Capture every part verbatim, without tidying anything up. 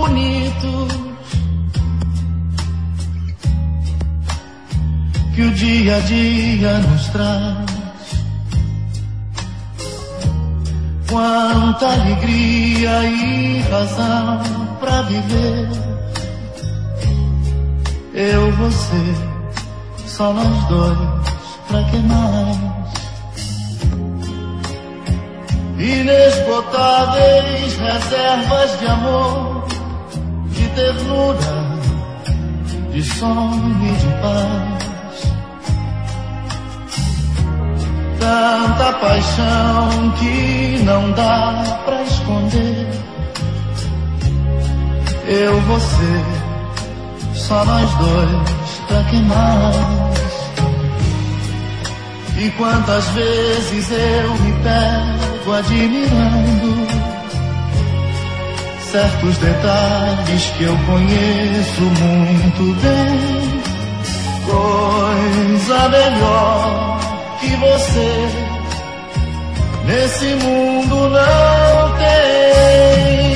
bonitos que o dia a dia nos traz. Quanta alegria e razão pra viver. Eu, você, só nós dois, pra que mais? Inesgotáveis reservas de amor, de ternura, de sonho e de paz. Tanta paixão que não dá pra esconder. Eu, você, só nós dois, pra que mais? E quantas vezes eu me pego admirando certos detalhes que eu conheço muito bem. Coisa melhor que você nesse mundo não tem.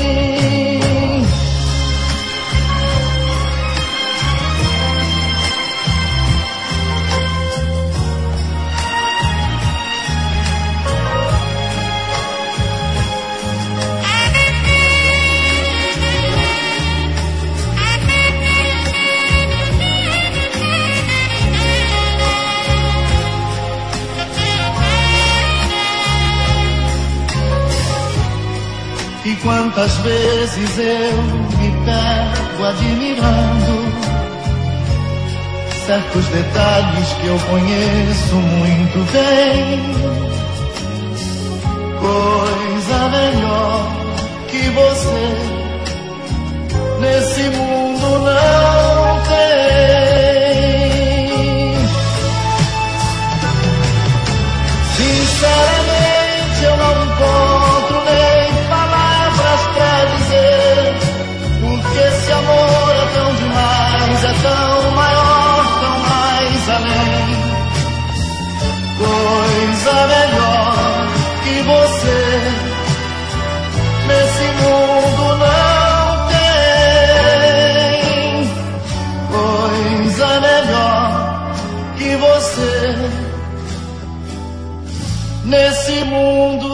E quantas vezes eu me pego admirando certos detalhes que eu conheço muito bem. Coisa melhor que você nesse mundo não tem. Sinceramente eu não encontro nem pra dizer, porque esse amor é tão demais, é tão maior, tão mais além. Coisa melhor que você nesse mundo não tem. Coisa melhor que você nesse mundo